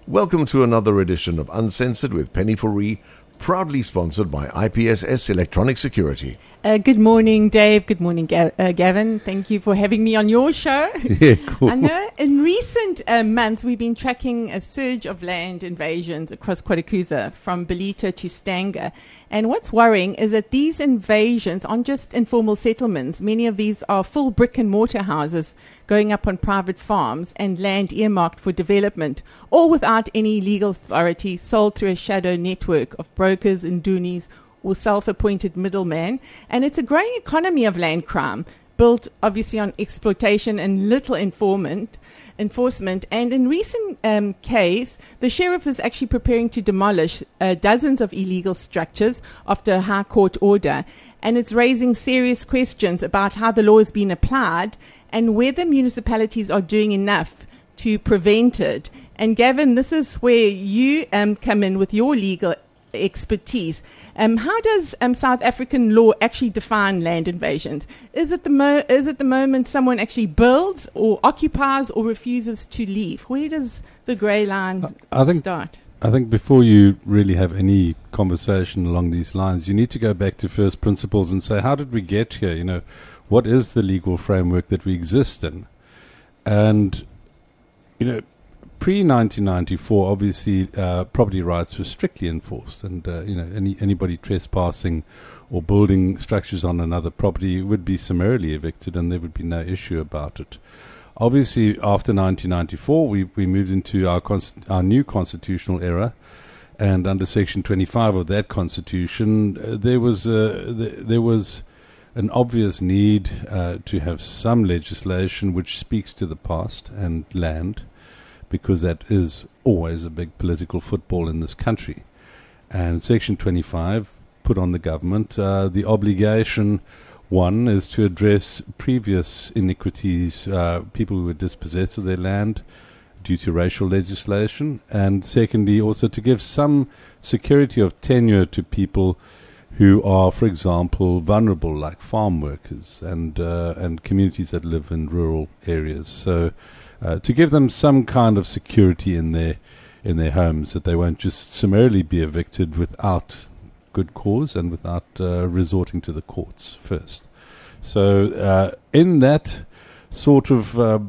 Welcome to another edition of Uncensored with Penny Fourie, proudly sponsored by IPSS Electronic Security. Good morning, Dave. Good morning, Gavin. Thank you for having me on your show. Yeah, cool. I know in recent months we've been tracking a surge of land invasions across KwaDukuza from Belito to Stanger. And what's worrying is that these invasions aren't just informal settlements. Many of these are full brick and mortar houses going up on private farms and land earmarked for development, all without any legal authority, sold through a shadow network of brokers and doonies or self-appointed middleman. And it's a growing economy of land crime, built obviously on exploitation and little enforcement. And in recent case, the sheriff is actually preparing to demolish dozens of illegal structures after a high court order. And it's raising serious questions about how the law is being applied and whether municipalities are doing enough to prevent it. And Gavin, this is where you come in with your legal expertise. How does South African law actually define land invasions? Is it the moment someone actually builds or occupies or refuses to leave? Where does the grey line start? I think before you really have any conversation along these lines, you need to go back to first principles and say, how did we get here? You know, what is the legal framework that we exist in? And, you know, pre-1994, obviously, property rights were strictly enforced, and anybody trespassing or building structures on another property would be summarily evicted, and there would be no issue about it. Obviously, after 1994, we moved into our new constitutional era, and under Section 25 of that constitution, there was an obvious need to have some legislation which speaks to the past and land, because that is always a big political football in this country. And Section 25 put on the government the obligation, one, is to address previous iniquities, people who were dispossessed of their land due to racial legislation, and secondly, also to give some security of tenure to people who are, for example, vulnerable, like farm workers and communities that live in rural areas. So to give them some kind of security in their homes, that they won't just summarily be evicted without good cause and without resorting to the courts first. So in that sort of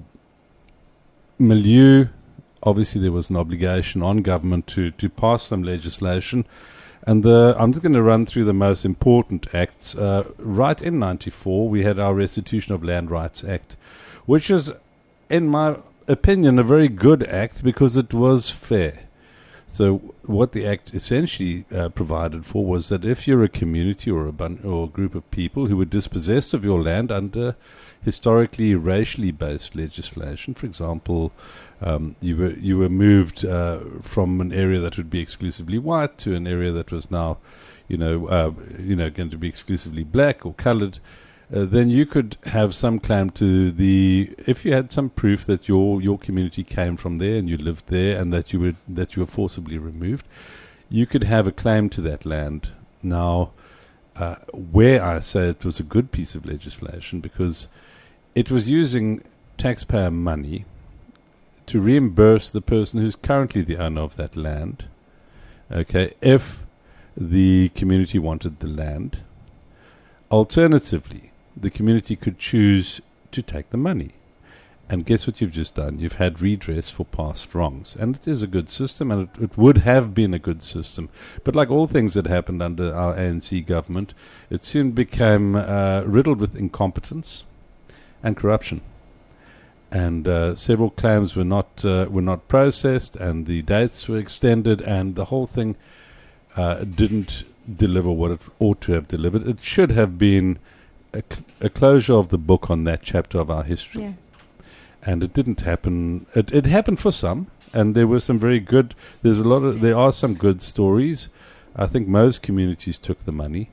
milieu, obviously there was an obligation on government to pass some legislation. And I'm just going to run through the most important acts. Right in 94, we had our Restitution of Land Rights Act, which is, in my opinion, a very good act because it was fair. So what the act essentially provided for was that if you're a community or a group of people who were dispossessed of your land under historically racially based legislation, for example, you were moved from an area that would be exclusively white to an area that was now, going to be exclusively black or colored, then you could have some claim to if you had some proof that your community came from there and you lived there and that you were forcibly removed, you could have a claim to that land. Now, where I say it was a good piece of legislation, because it was using taxpayer money to reimburse the person who's currently the owner of that land, okay, if the community wanted the land. Alternatively, the community could choose to take the money. And guess what you've just done? You've had redress for past wrongs. And it is a good system, and it would have been a good system. But like all things that happened under our ANC government, it soon became riddled with incompetence and corruption. And several claims were not processed, and the dates were extended, and the whole thing didn't deliver what it ought to have delivered. It should have been a closure of the book on that chapter of our history. Yeah. And it didn't happen. It happened for some, and there were some very good. There are some good stories. I think most communities took the money.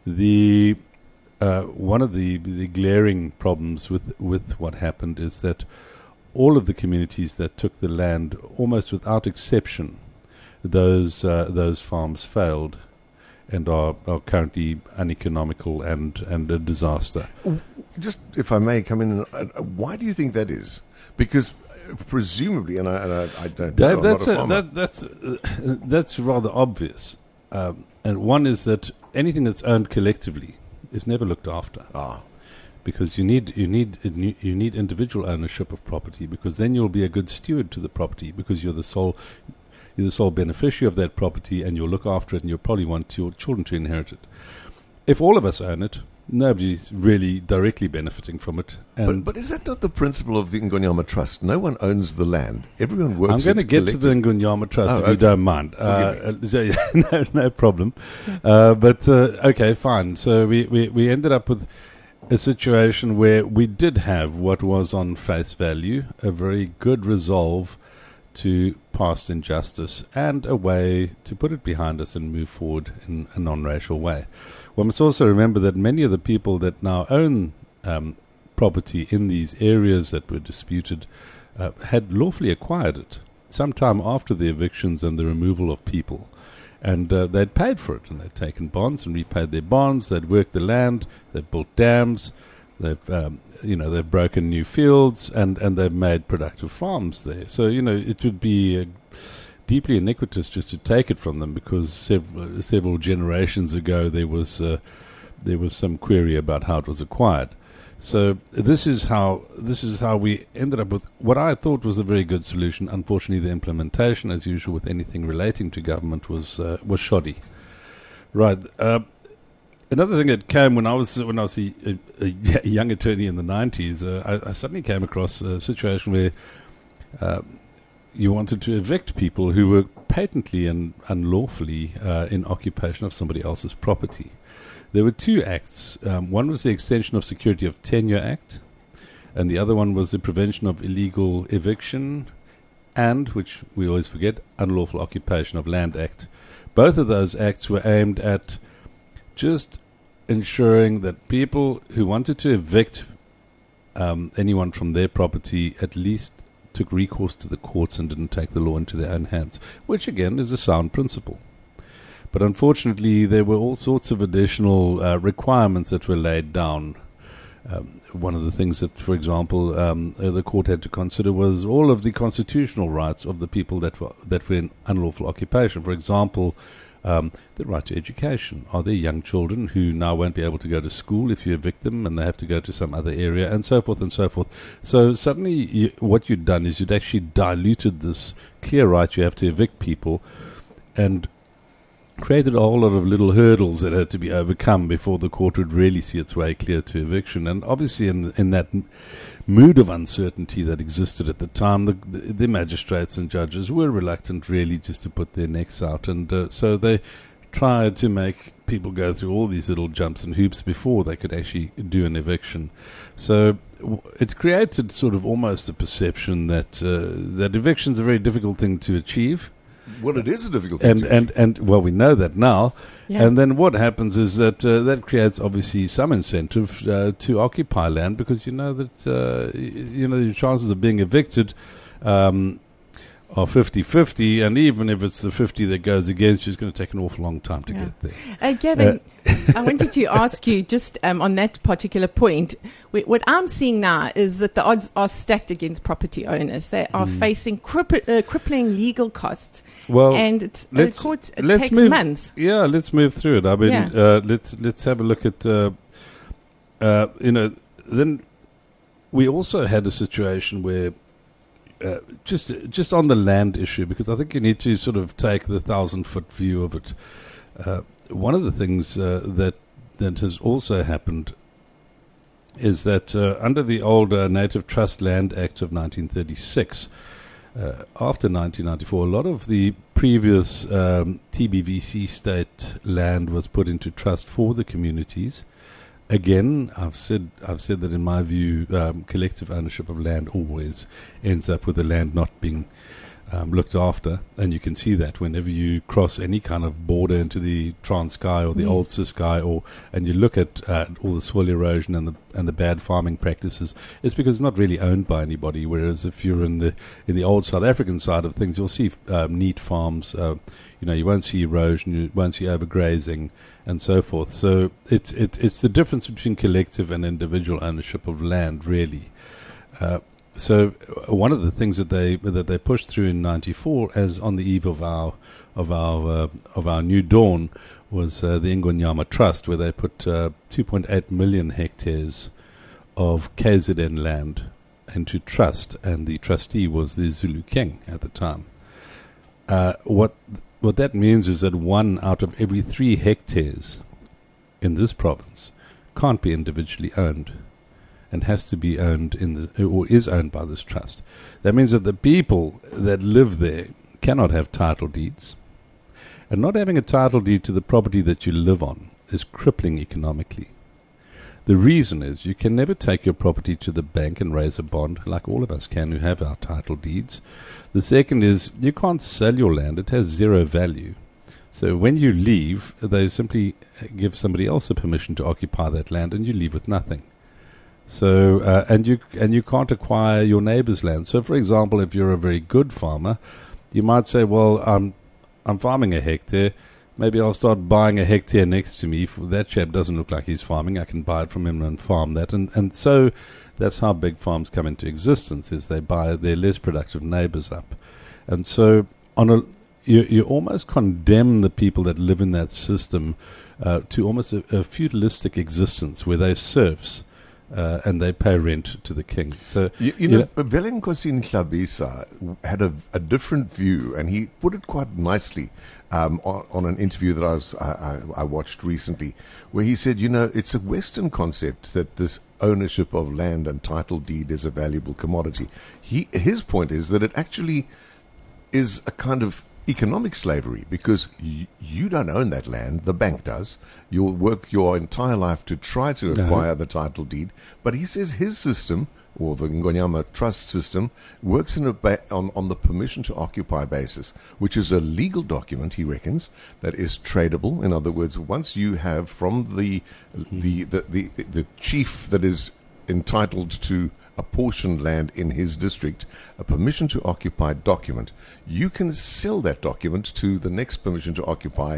One of the glaring problems with what happened is that all of the communities that took the land, almost without exception, those farms failed. and are currently uneconomical and a disaster. Just, if I may come in, why do you think that is? Because presumably, and I don't know, Dave, that's rather obvious. And one is that anything that's owned collectively is never looked after. Because you need individual ownership of property, because then you'll be a good steward to the property, because you're the sole beneficiary of that property, and you'll look after it, and you'll probably want your children to inherit it. If all of us own it, nobody's really directly benefiting from it. But is that not the principle of the Ngonyama Trust? No one owns the land. Everyone works. I'm going to get to the Ngonyama Trust if you don't mind. No problem. Okay, fine. So we ended up with a situation where we did have what was on face value a very good resolve to past injustice and a way to put it behind us and move forward in a non-racial way. One must also remember that many of the people that now own property in these areas that were disputed had lawfully acquired it sometime after the evictions and the removal of people. And they'd paid for it, and they'd taken bonds and repaid their bonds. They'd worked the land, they'd built dams, they've broken new fields, and they've made productive farms there. So, it would be deeply iniquitous just to take it from them, because several generations ago there was some query about how it was acquired. So this is how we ended up with what I thought was a very good solution. Unfortunately, the implementation, as usual with anything relating to government, was shoddy. Right. Another thing that came when I was a young attorney in the 90s, I suddenly came across a situation where you wanted to evict people who were patently and unlawfully in occupation of somebody else's property. There were two acts. One was the Extension of Security of Tenure Act, and the other one was the Prevention of Illegal Eviction and, which we always forget, Unlawful Occupation of Land Act. Both of those acts were aimed at just ensuring that people who wanted to evict anyone from their property at least took recourse to the courts and didn't take the law into their own hands, which again is a sound principle. But unfortunately, there were all sorts of additional requirements that were laid down. One of the things that, for example, the court had to consider was all of the constitutional rights of the people that were in unlawful occupation. For example, the right to education. Are there young children who now won't be able to go to school if you evict them, and they have to go to some other area, and so forth and so forth. So suddenly what you'd done is you'd actually diluted this clear right you have to evict people, and created a whole lot of little hurdles that had to be overcome before the court would really see its way clear to eviction. And obviously in that mood of uncertainty that existed at the time, the magistrates and judges were reluctant really just to put their necks out, and so they tried to make people go through all these little jumps and hoops before they could actually do an eviction. So it created sort of almost a perception that that eviction's a very difficult thing to achieve. Well, it is a difficult thing to achieve. And well, we know that now. Yeah. And then what happens is that that creates obviously some incentive to occupy land, because you know that your chances of being evicted are 50-50, and even if it's the 50 that goes against you, it's going to take an awful long time to get there. Gavin, I wanted to ask you just on that particular point. What I'm seeing now is that the odds are stacked against property owners. They are facing crippling legal costs. Well, and the court takes months. Yeah, let's move through it. I mean, let's have a look at then we also had a situation where just on the land issue, because I think you need to sort of take the 1,000-foot view of it. One of the things that has also happened is that under the old Native Trust Land Act of 1936, after 1994, a lot of the previous TBVC state land was put into trust for the communities. Again, I've said that in my view, collective ownership of land always ends up with the land not being looked after, and you can see that whenever you cross any kind of border into the Transkei or the old Ciskei, and you look at all the soil erosion and the bad farming practices, it's because it's not really owned by anybody. Whereas if you're in the old South African side of things, you'll see neat farms. You won't see erosion, you won't see overgrazing, and so forth. So it's the difference between collective and individual ownership of land, really. So one of the things that they pushed through in '94, as on the eve of our new dawn, was the Ingonyama Trust, where they put 2.8 million hectares of KZN land into trust, and the trustee was the Zulu King at the time. What that means is that 1 out of every 3 hectares in this province can't be individually owned, and has to be owned or is owned by this trust. That means that the people that live there cannot have title deeds. And not having a title deed to the property that you live on is crippling economically. The reason is you can never take your property to the bank and raise a bond like all of us can who have our title deeds. The second is you can't sell your land. It has zero value. So when you leave, they simply give somebody else a permission to occupy that land, and you leave with nothing. So and you can't acquire your neighbour's land. So, for example, if you're a very good farmer, you might say, "Well, I'm farming a hectare. Maybe I'll start buying a hectare next to me. If that chap doesn't look like he's farming, I can buy it from him and farm that." And so that's how big farms come into existence: is they buy their less productive neighbours up. And so you almost condemn the people that live in that system to almost a feudalistic existence where they're serfs. And they pay rent to the king. So Velenkosi Nhlabisa had a different view, and he put it quite nicely on an interview that I watched recently, where he said, it's a Western concept that this ownership of land and title deed is a valuable commodity. His point is that it actually is a kind of economic slavery, because you don't own that land, the bank does. You'll work your entire life to try to acquire the title deed. But he says his system, or the Ngonyama Trust system, works on the permission to occupy basis, which is a legal document, he reckons, that is tradable. In other words, once you have from the chief that is entitled to apportioned land in his district a permission to occupy document, you can sell that document to the next permission to occupy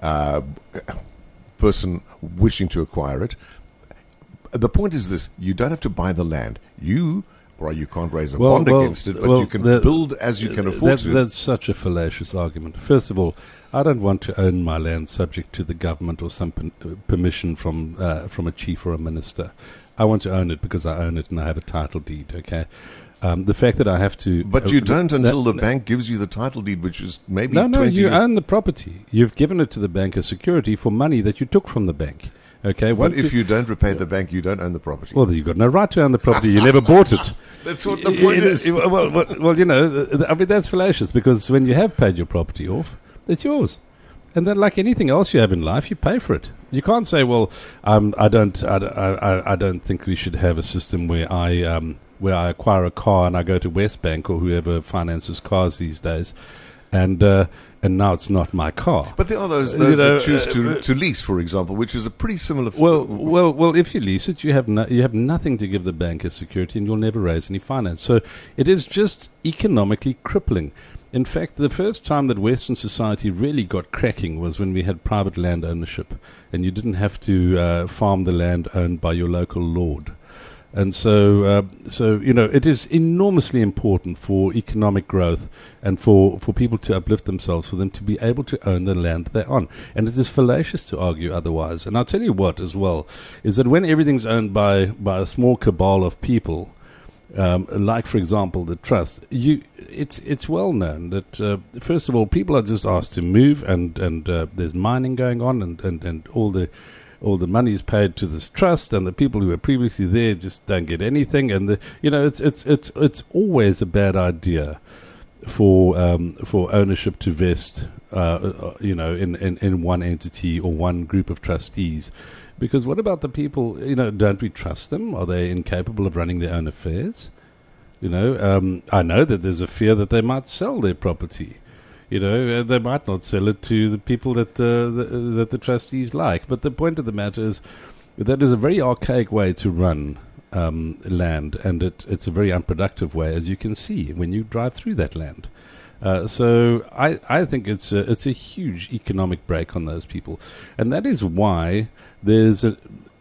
person wishing to acquire it. The point is this: you don't have to buy the land. You can't raise a bond against it, but you can build as you can afford to. That's such a fallacious argument. First of all, I don't want to own my land subject to the government or some permission from a chief or a minister. I want to own it because I own it and I have a title deed, okay? The fact that I have to... But you don't until the bank gives you the title deed, which is maybe 20 No, you own the property. You've given it to the bank as security for money that you took from the bank, okay? But if you don't repay the bank, you don't own the property. Well, you've got no right to own the property. You never bought it. That's what the point is. Well, I mean, that's fallacious, because when you have paid your property off, it's yours. And then, like anything else you have in life, you pay for it. You can't say, "Well, I don't think we should have a system where I acquire a car and I go to Westbank or whoever finances cars these days, and now it's not my car." But there are those that choose to lease, for example, which is a pretty similar. Well, if you lease it, you have nothing to give the bank as security, and you'll never raise any finance. So it is just economically crippling. In fact, the first time that Western society really got cracking was when we had private land ownership, and you didn't have to farm the land owned by your local lord. And so it is enormously important for economic growth and for people to uplift themselves, for them to be able to own the land they're on. And it is fallacious to argue otherwise. And I'll tell you what, as well, is that when everything's owned by a small cabal of people, like, for example, the trust, it's well known that, first of all, people are just asked to move, and there's mining going on, and all the money is paid to this trust, and the people who were previously there just don't get anything. And it's always a bad idea for ownership to vest, in one entity or one group of trustees. Because what about the people, don't we trust them? Are they incapable of running their own affairs? I know that there's a fear that they might sell their property. They might not sell it to the people that the trustees like. But the point of the matter is that is a very archaic way to run land, and it's a very unproductive way, as you can see when you drive through that land. So I think it's a huge economic break on those people, and that is why there's a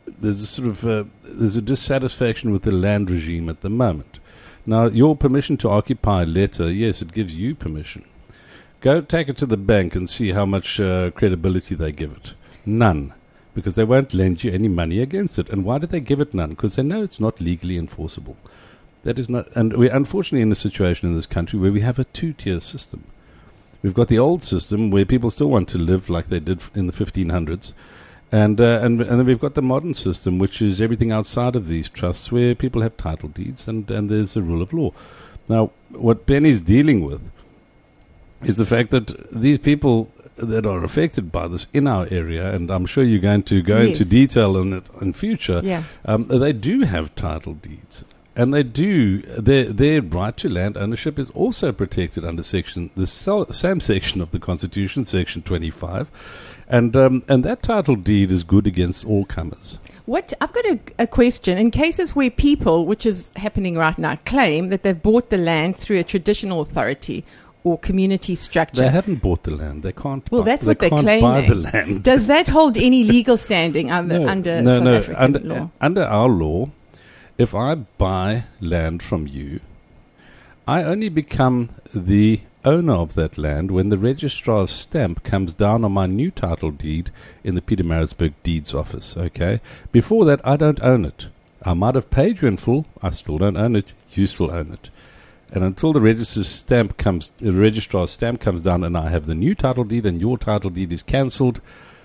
dissatisfaction with the land regime at the moment. Now, your permission to occupy letter, yes, it gives you permission. Go take it to the bank and see how much credibility they give it. None. Because they won't lend you any money against it. And why do they give it none? Because they know it's not legally enforceable. That is not, and we're unfortunately in a situation in this country where we have a two-tier system. We've got the old system where people still want to live like they did in the 1500s, and then we've got the modern system, which is everything outside of these trusts, where people have title deeds and there's a rule of law. Now, what Penny's dealing with is the fact that these people that are affected by this in our area, and I'm sure you're going to go into detail on it in future, they do have title deeds. And they do, their right to land ownership is also protected under the same section of the Constitution, Section 25. And that title deed is good against all comers. I've got a question. In cases where people, which is happening right now, claim that they've bought the land through a traditional authority or community structure. They haven't bought the land. They can't. Well, that's what they're claiming. Buy the land. Does that hold any legal standing under South African law? Under our law, if I buy land from you, I only become the owner of that land when the registrar's stamp comes down on my new title deed in the Pietermaritzburg Deeds Office. Okay. Before that, I don't own it. I might have paid you in full. I still don't own it. You still own it. And until the registrar's stamp comes down and I have the new title deed and your title deed is cancelled,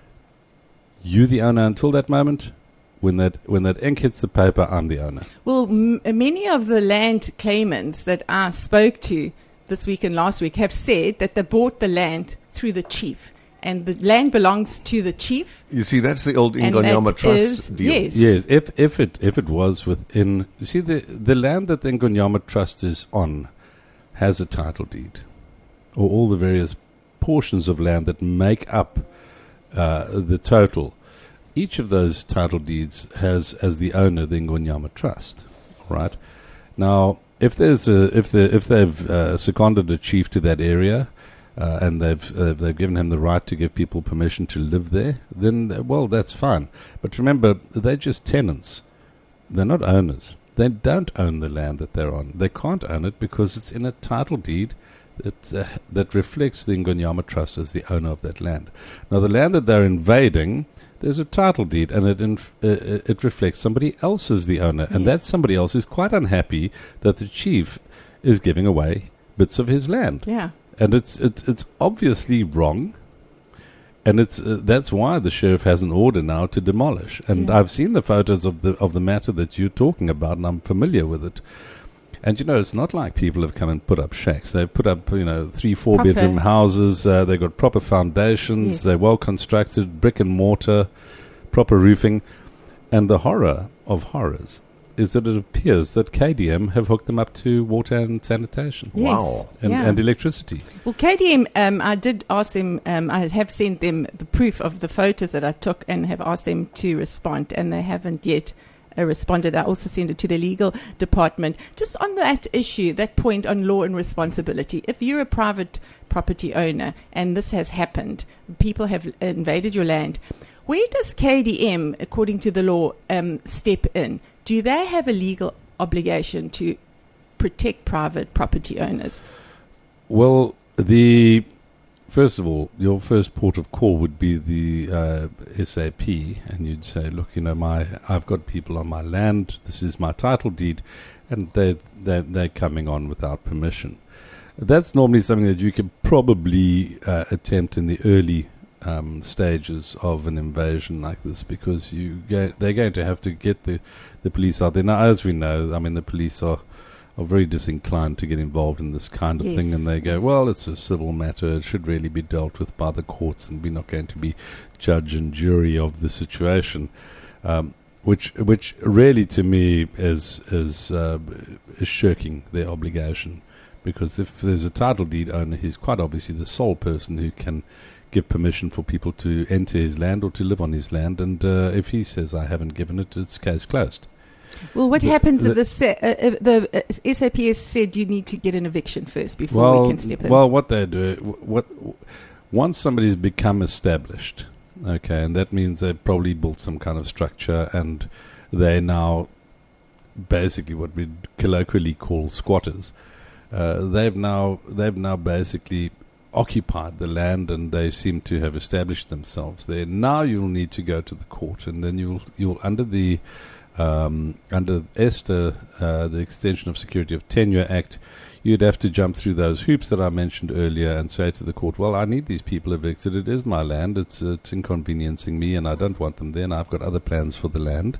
you the owner until that moment. When that ink hits the paper, I'm the owner. Well, many of the land claimants that I spoke to this week and last week have said that they bought the land through the chief. And the land belongs to the chief. You see, that's the old Ingonyama Trust deal. Yes, if it was within... You see, the land that the Ingonyama Trust is on has a title deed, or all the various portions of land that make up the total. Each of those title deeds has, as the owner, the Ingonyama Trust. Right? Now, if they've seconded a chief to that area... and they've given him the right to give people permission to live there, then, well, that's fine. But remember, they're just tenants. They're not owners. They don't own the land that they're on. They can't own it because it's in a title deed that reflects the Ingonyama Trust as the owner of that land. Now, the land that they're invading, there's a title deed, and it reflects somebody else as the owner. And that somebody else is quite unhappy that the chief is giving away bits of his land. Yeah. And it's obviously wrong, and that's why the sheriff has an order now to demolish. And I've seen the photos of the matter that you're talking about, and I'm familiar with it. And it's not like people have come and put up shacks. They've put up 3-4 bedroom houses. They've got proper foundations. Yes. They're well constructed, brick and mortar, proper roofing. And the horror of horrors is that it appears that KDM have hooked them up to water and sanitation. Yes. Wow. And electricity. Well, KDM, I did ask them, I have sent them the proof of the photos that I took and have asked them to respond, and they haven't yet responded. I also sent it to the legal department. Just on that issue, that point on law and responsibility, if you're a private property owner and this has happened, people have invaded your land, where does KDM, according to the law, step in? Do they have a legal obligation to protect private property owners? Well, first of all, your first port of call would be the SAP, and you'd say, look, I've got people on my land, this is my title deed, and they're coming on without permission. That's normally something that you could probably attempt in the early stages of an invasion like this, because they're going to have to get the police out there. Now, as we know, the police are very disinclined to get involved in this kind of thing, and they go, well, it's a civil matter, it should really be dealt with by the courts, and we're not going to be judge and jury of the situation. which really to me is shirking their obligation, because if there's a title deed owner, he's quite obviously the sole person who can give permission for people to enter his land or to live on his land, and if he says I haven't given it, it's case closed. Well, what happens if the SAPS said you need to get an eviction first before we can step in? Well, what they do, once somebody's become established, okay, and that means they've probably built some kind of structure, and they're now basically what we colloquially call squatters. They've now basically occupied the land, and they seem to have established themselves there. Now you'll need to go to the court, and then you'll under ESTER, the Extension of Security of Tenure Act, you'd have to jump through those hoops that I mentioned earlier and say to the court, well, I need these people evicted. It is my land. It's inconveniencing me, and I don't want them there, and I've got other plans for the land.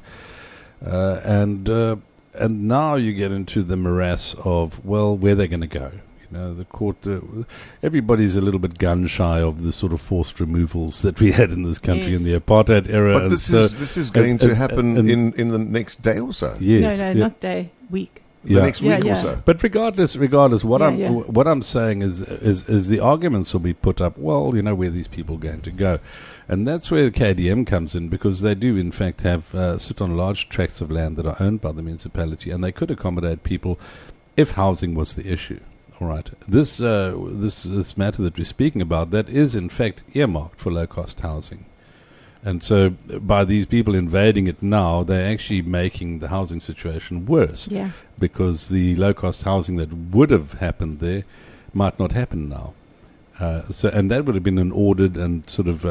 And now you get into the morass of, well, where they're going to go. The court, everybody's a little bit gun-shy of the sort of forced removals that we had in this country in the apartheid era. But this is going to happen in the next day or so. Yes, not day, week. The next week or so. But regardless, what I'm saying is the arguments will be put up. Well, where are these people going to go? And that's where the KDM comes in, because they do in fact have sit on large tracts of land that are owned by the municipality, and they could accommodate people if housing was the issue. All right. This matter that we're speaking about, that is in fact earmarked for low-cost housing. And so by these people invading it now, they're actually making the housing situation worse. Yeah. Because the low-cost housing that would have happened there might not happen now. And that would have been an ordered and sort of,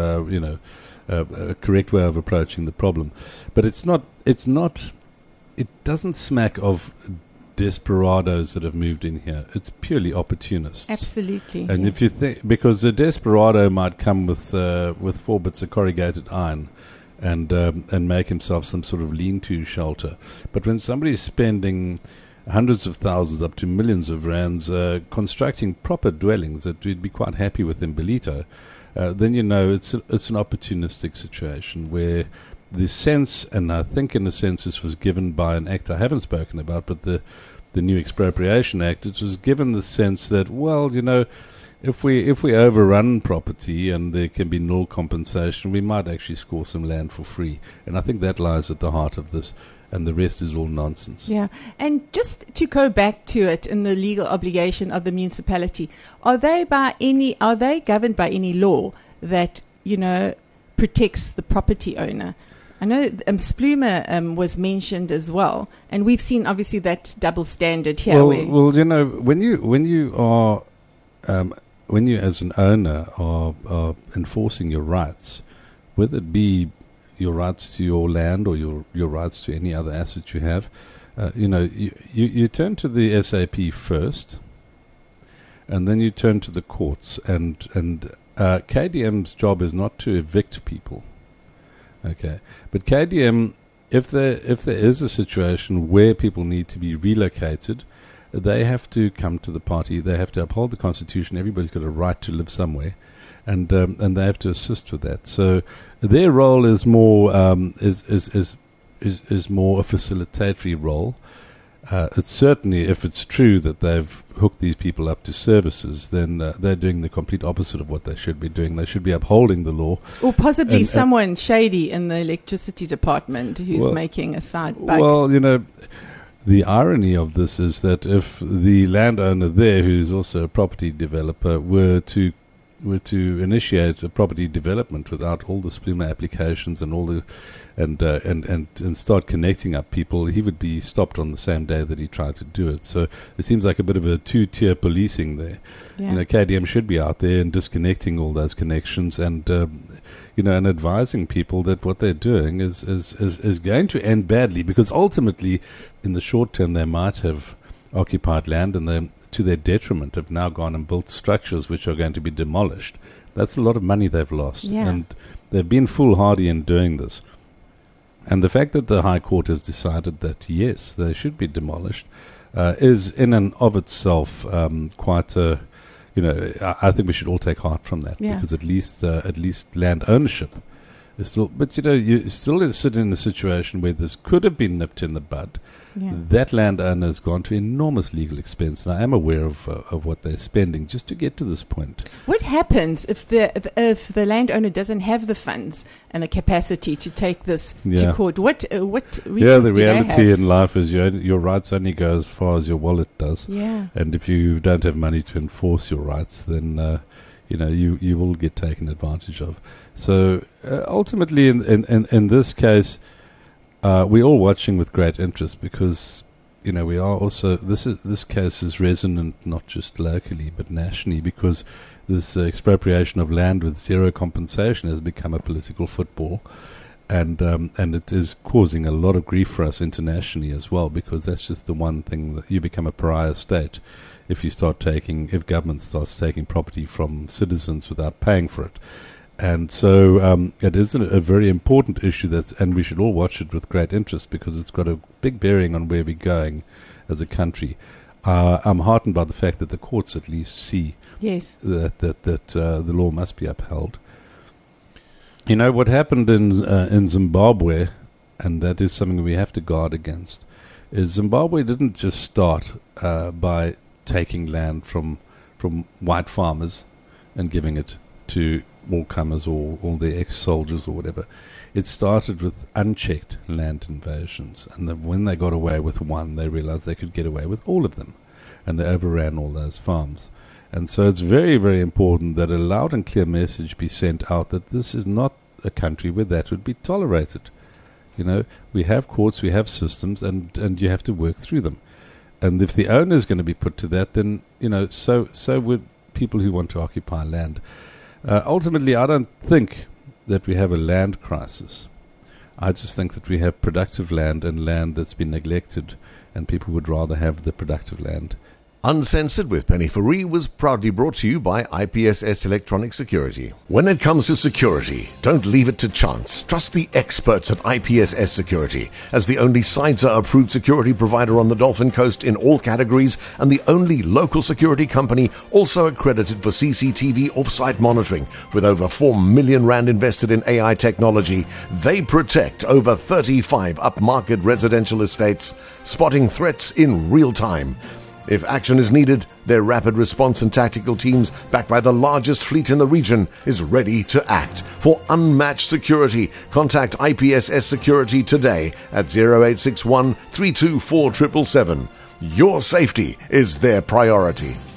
a correct way of approaching the problem. But it doesn't smack of desperados that have moved in here. It's purely opportunists. Absolutely. And if you think, because a desperado might come with 4 bits of corrugated iron and make himself some sort of lean-to shelter. But when somebody's spending hundreds of thousands up to millions of rands constructing proper dwellings that we'd be quite happy with in Ballito, then it's an opportunistic situation where the sense, and I think in a sense this was given by an act I haven't spoken about, but the new Expropriation Act, it was given the sense that, well, if we overrun property and there can be null compensation, we might actually score some land for free. And I think that lies at the heart of this, and the rest is all nonsense. Yeah, and just to go back to it, in the legal obligation of the municipality, are they governed by any law that protects the property owner? I know Splume was mentioned as well, and we've seen obviously that double standard here. Well, when you as an owner are enforcing your rights, whether it be your rights to your land or your rights to any other asset you have, you turn to the SAP first, and then you turn to the courts. And KDM's job is not to evict people. Okay, but KDM, if there is a situation where people need to be relocated, they have to come to the party. They have to uphold the Constitution. Everybody's got a right to live somewhere, and they have to assist with that. So their role is more is more a facilitatory role. It's certainly, if it's true that they've hooked these people up to services, then they're doing the complete opposite of what they should be doing. They should be upholding the law. Or possibly someone shady in the electricity department who's making a side buck. Well, the irony of this is that if the landowner there, who's also a property developer, were to initiate a property development without all the Splume applications and all the and start connecting up people, he would be stopped on the same day that he tried to do it. So it seems like a bit of a two-tier policing there. Yeah. KDM should be out there and disconnecting all those connections and and advising people that what they're doing is going to end badly, because ultimately in the short term they might have occupied land and they, to their detriment, have now gone and built structures which are going to be demolished. That's a lot of money they've lost. Yeah. And they've been foolhardy in doing this. And the fact that the High Court has decided that, yes, they should be demolished is in and of itself quite a, I think we should all take heart from that, because at least land ownership But you still sit in a situation where this could have been nipped in the bud. Yeah. That landowner has gone to enormous legal expense, and I am aware of what they're spending just to get to this point. What happens if the landowner doesn't have the funds and the capacity to take this to court? What recourse the do they reality have? in life is your rights only go as far as your wallet does. Yeah. And if you don't have money to enforce your rights, then you will get taken advantage of. So ultimately, in this case, we're all watching with great interest because we are also this case is resonant not just locally but nationally, because this expropriation of land with zero compensation has become a political football, and it is causing a lot of grief for us internationally as well, because that's just the one thing that you become a pariah state if government starts taking property from citizens without paying for it. And so it is a very important issue, and we should all watch it with great interest because it's got a big bearing on where we're going as a country. I'm heartened by the fact that the courts at least see that the law must be upheld. What happened in Zimbabwe, and that is something we have to guard against, is Zimbabwe didn't just start by taking land from white farmers and giving it to all comers or their ex-soldiers or whatever. It started with unchecked land invasions, and then when they got away with one, they realized they could get away with all of them, and they overran all those farms. And so it's very, very important that a loud and clear message be sent out that this is not a country where that would be tolerated. We have courts, we have systems, and you have to work through them. And if the owner is going to be put to that, then so would people who want to occupy land. Ultimately, I don't think that we have a land crisis. I just think that we have productive land and land that's been neglected, and people would rather have the productive land. Uncensored with Penny Faree was proudly brought to you by IPSS Electronic Security. When it comes to security, don't leave it to chance. Trust the experts at IPSS Security as the only CIDSA-approved security provider on the Dolphin Coast in all categories and the only local security company also accredited for CCTV off-site monitoring. With over 4 million rand invested in AI technology, they protect over 35 upmarket residential estates, spotting threats in real time. If action is needed, their rapid response and tactical teams, backed by the largest fleet in the region, is ready to act. For unmatched security, contact IPSS Security today at 0861 324 777. Your safety is their priority.